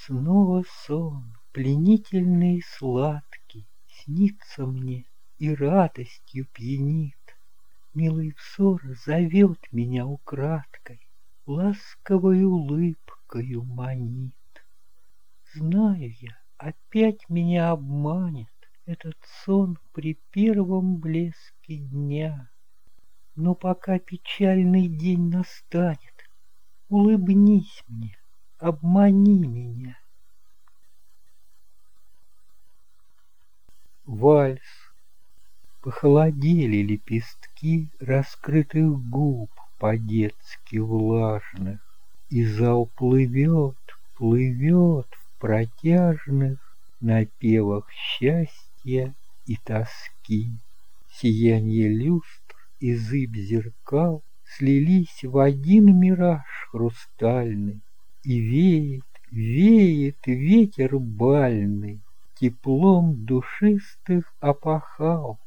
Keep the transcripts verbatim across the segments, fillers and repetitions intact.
Снова сон, пленительный и сладкий, снится мне и радостью пьянит. Милый взор зовет меня украдкой, ласковой улыбкою манит. Знаю я, опять меня обманет этот сон при первом блеске дня. Но пока печальный день настанет, улыбнись мне, обмани меня. Вальс. Похолодели лепестки раскрытых губ по-детски влажных, и зал плывет, плывет в протяжных напевах счастья и тоски. Сиянье люстр и зыбь зеркал слились в один мираж хрустальный, и веет, веет ветер бальный теплом душистых опахал.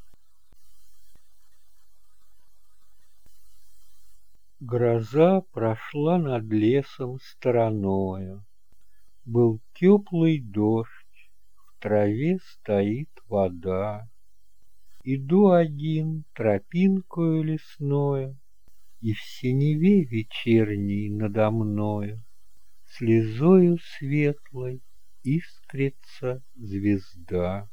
Гроза прошла над лесом стороною. Был теплый дождь, в траве стоит вода. Иду один тропинкою лесною, и в синеве вечерней надо мною слезою светлой искрится звезда.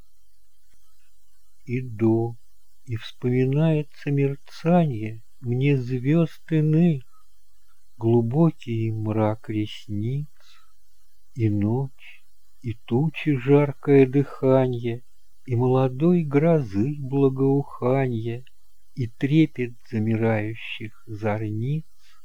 Иду, и вспоминается мерцанье мне звезд иных, глубокий мрак ресниц, и ночь, и тучи жаркое дыханье, и молодой грозы благоуханье, и трепет замирающих зорниц.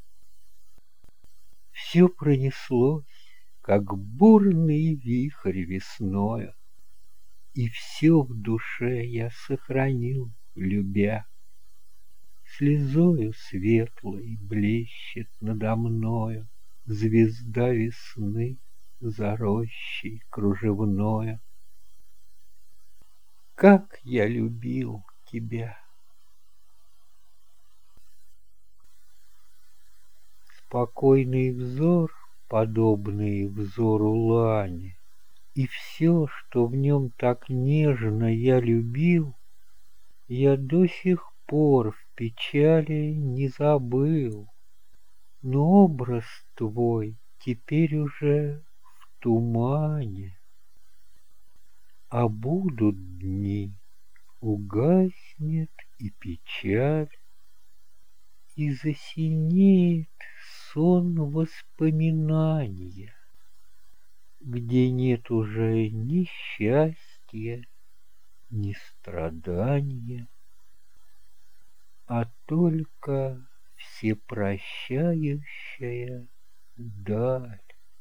Все пронеслось, как бурный вихрь весною, и все в душе я сохранил, любя. Слезою светлой блещет надо мною звезда весны за рощей кружевною. Как я любил тебя! Спокойный взор, подобный взору лани, и все, что в нем так нежно я любил, я до сих пор в печали не забыл. Но образ твой теперь уже в тумане, а будут дни, угаснет и печаль, и засинеет сон воспоминания, где нет уже ни счастья, ни страдания, а только всепрощающая даль.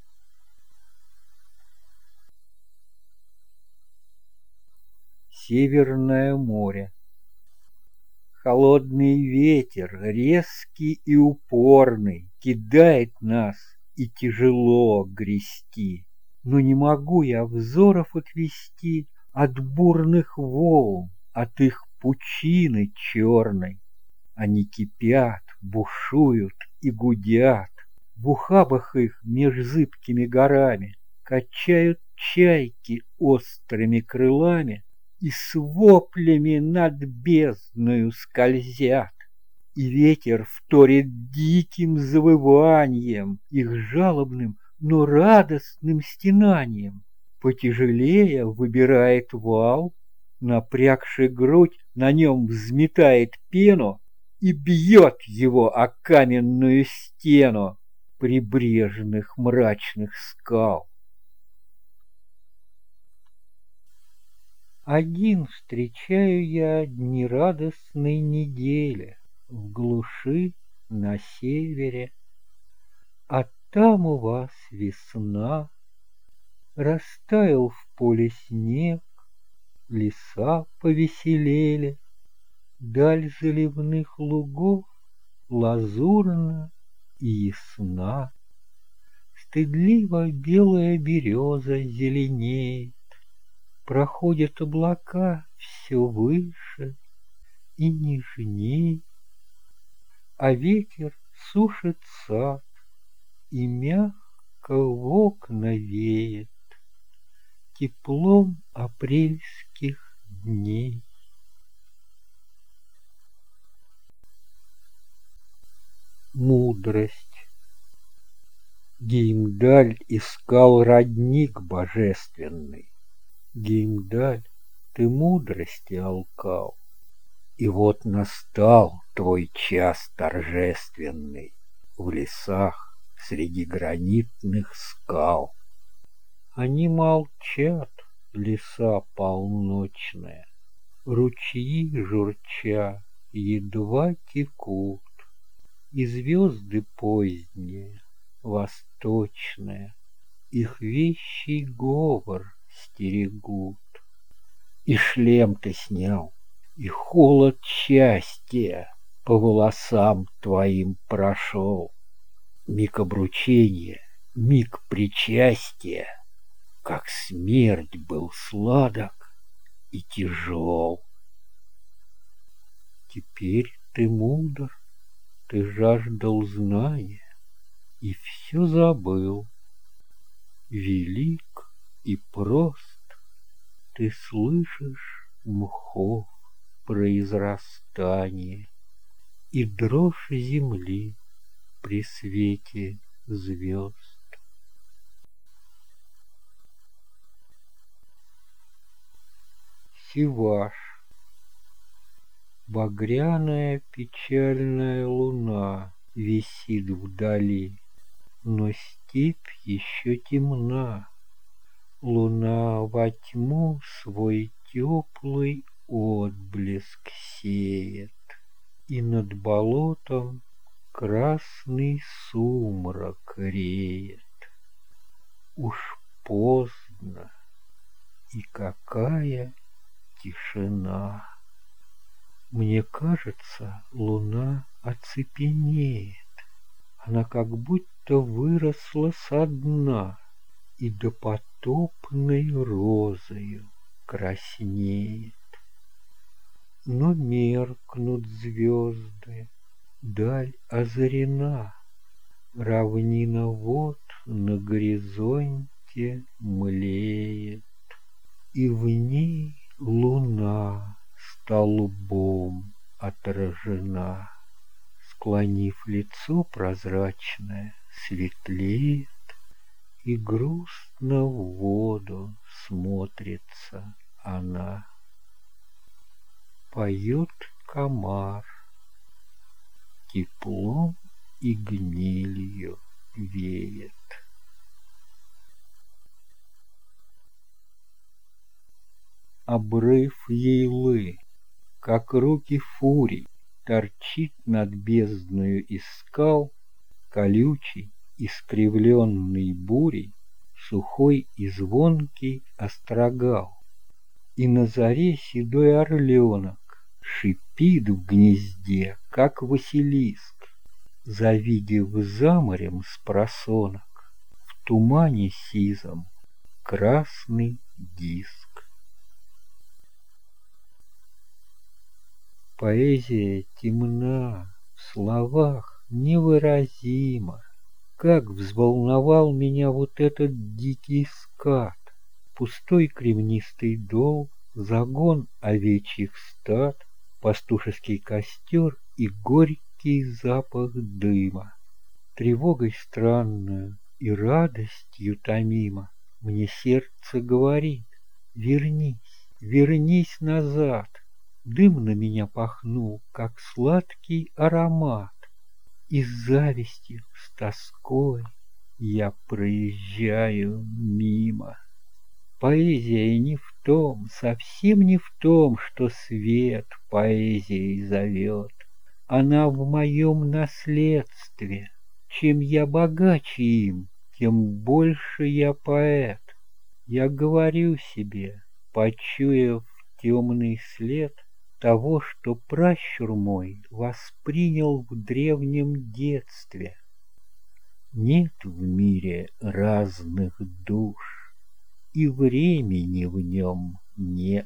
Северное море. Холодный ветер, резкий и упорный, кидает нас, и тяжело грести. Но не могу я взоров отвести от бурных волн, от их пучины черной. Они кипят, бушуют и гудят, в ухабах их меж зыбкими горами качают чайки острыми крылами и с воплями над бездною скользят. И ветер вторит диким завыванием, их жалобным, но радостным стенанием. Потяжелее выбирает вал, напрягший грудь, на нем взметает пену и бьет его о каменную стену прибрежных мрачных скал. Один встречаю я дни радостной недели в глуши на севере, а там у вас весна, растаял в поле снег, леса повеселели, даль заливных лугов лазурна и ясна, стыдливо белая береза зеленеет, проходят облака все выше и нежней, а ветер сушит сад и мягко мягко в окна веет теплом апрельских дней. Мудрость. Геймдаль искал родник божественный. Геймдаль, ты мудрости алкал, и вот настал твой час торжественный в лесах среди гранитных скал. Они молчат, леса полночные, ручьи журча едва текут, и звезды поздние, восточные, их вещий говор стерегут. И шлем ты снял, и холод счастья по волосам твоим прошел. Миг обручения, миг причастия, как смерть был сладок и тяжел. Теперь ты мудр, ты жаждал знания и все забыл. Велик и прост, ты слышишь мхов произрастание и дрожь земли при свете звезд. Сиваш. Багряная печальная луна висит вдали, но степь еще темна. Луна во тьму свой теплый отблеск сеет, и над болотом красный сумрак реет. Уж поздно, и какая тишина! Мне кажется, луна оцепенеет, она как будто выросла со дна и допотопной розою краснеет. Но меркнут звезды, даль озарена, равнина вот на горизонте млеет, и в ней луна столбом отражена, склонив лицо прозрачное, светлеет, и грустно в воду смотрится она. Поет комар, теплом и гнилью веет. Обрыв Ейлы, как руки фурий, торчит над бездною из скал, колючий, искривленный бурей, сухой и звонкий острогал. И на заре седой орленок шипит в гнезде, как Василиск, завидев за морем спросонок в тумане сизом красный диск. Поэзия темна, в словах невыразима. Как взволновал меня вот этот дикий скат, пустой кремнистый дол, загон овечьих стад, пастушеский костер и горький запах дыма. Тревогой странную и радостью томимо мне сердце говорит: вернись, вернись назад. Дым на меня пахнул, как сладкий аромат, и с завистью, с тоской я проезжаю мимо. Поэзия не в том, совсем не в том, что свет поэзией зовет. Она в моем наследстве. Чем я богаче им, тем больше я поэт. Я говорю себе, почуяв темный след того, что пращур мой воспринял в древнем детстве. Нет в мире разных душ, и времени в нем нет.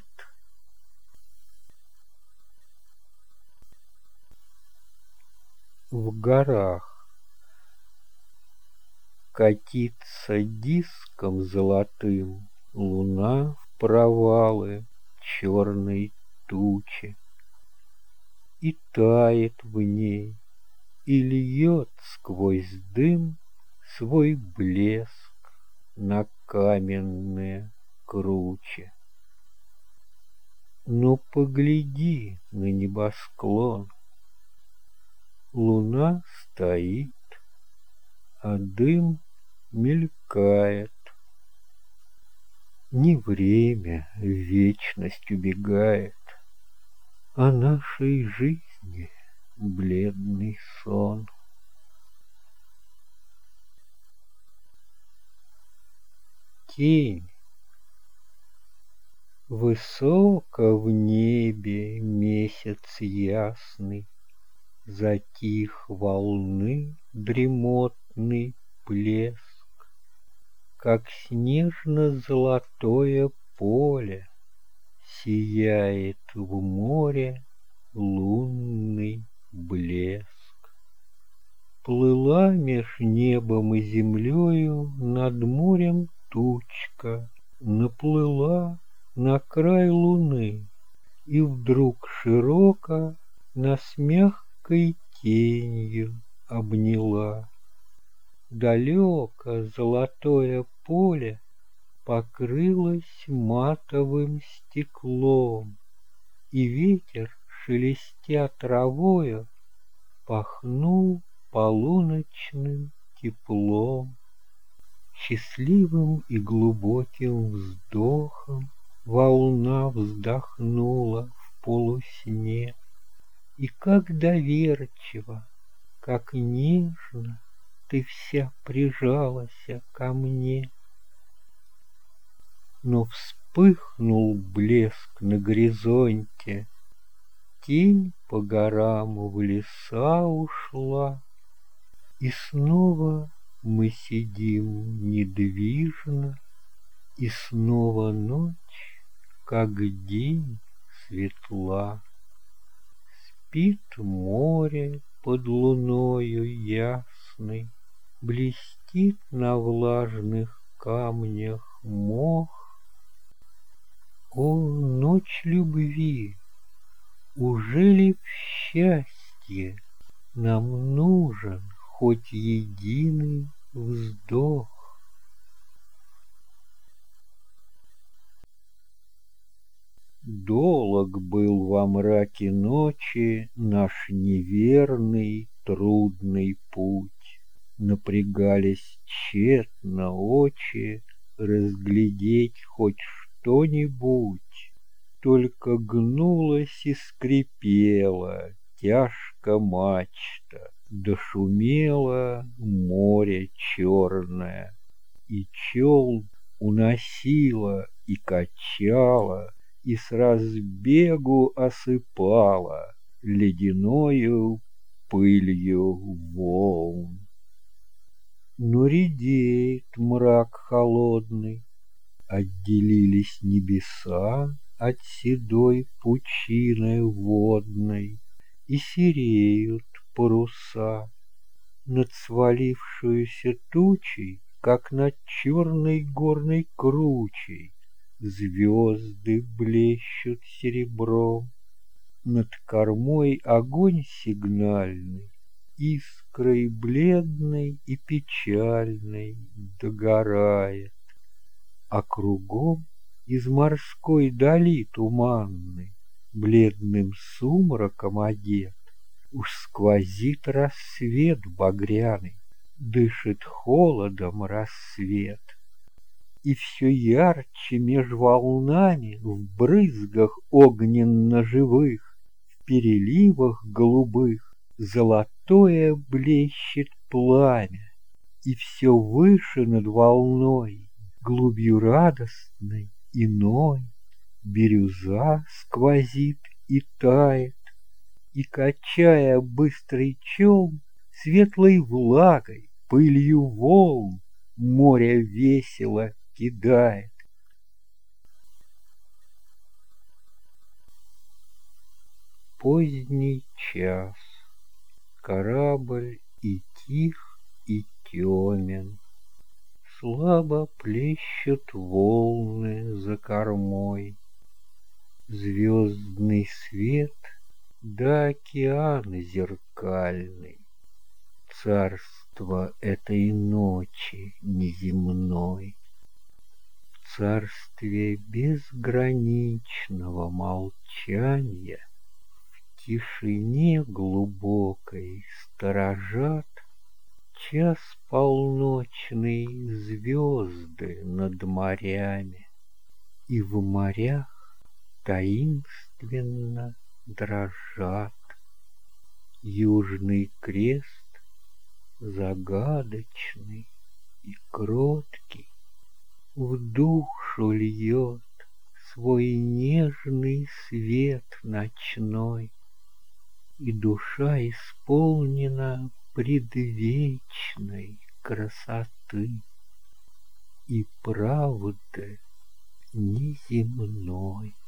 В горах. Катится диском золотым луна в провалы черной тучи, и тает в ней, и льет сквозь дым свой блеск на каменные кручи. Но погляди на небосклон, луна стоит, а дым мелькает. Не время в вечность убегает, а нашей жизни бледный сон. Тень. Высоко в небе месяц ясный, затих волны дремотный плеск, как снежно-золотое поле сияет в море лунный блеск. Плыла меж небом и землею над морем тучка, наплыла на край луны и вдруг широко нас мягкой тенью обняла. Далеко золотое поле покрылось матовым стеклом, и ветер, шелестя травою, пахнул полуночным теплом. Счастливым и глубоким вздохом волна вздохнула в полусне, и как доверчиво, как нежно ты вся прижалась ко мне. Но вспыхнул блеск на горизонте, тень по горам в леса ушла, и снова мы сидим недвижно, и снова ночь, как день, светла. Спит море под луною ясной, блестит на влажных камнях мох. О, ночь любви! Ужели в счастье нам нужен хоть единый вздох? Долог был во мраке ночи наш неверный, трудный путь. Напрягались тщетно очи разглядеть хоть что-нибудь. Только гнулась и скрипела тяжко мачта, да шумело море черное, и челн уносила и качала, и с разбегу осыпала ледяною пылью волн. Но редеет мрак холодный, отделились небеса от седой пучины водной, и сереют паруса. Над свалившуюся тучей, как над черной горной кручей, звезды блещут серебром. Над кормой огонь сигнальный, искрой бледной и печальной догорает, а кругом из морской дали туманной бледным сумраком одет уж сквозит рассвет багряный, дышит холодом рассвет. И все ярче меж волнами в брызгах огненно-живых, в переливах голубых золотое блещет пламя, и все выше над волной, глубью радостной, иной, бирюза сквозит и тает, и, качая быстрый челн, светлой влагой, пылью волн, море весело кидает. Поздний час, корабль и тих, и темен, слабо плещут волны за кормой. Звездный свет да океан зеркальный, царство этой ночи неземной. В царстве безграничного молчания, в тишине глубокой сторожат час полночный звезды над морями, и в морях таинственно дрожат. Южный крест загадочный и кроткий в душу льет свой нежный свет ночной, и душа исполнена предвечной красоты и правды неземной.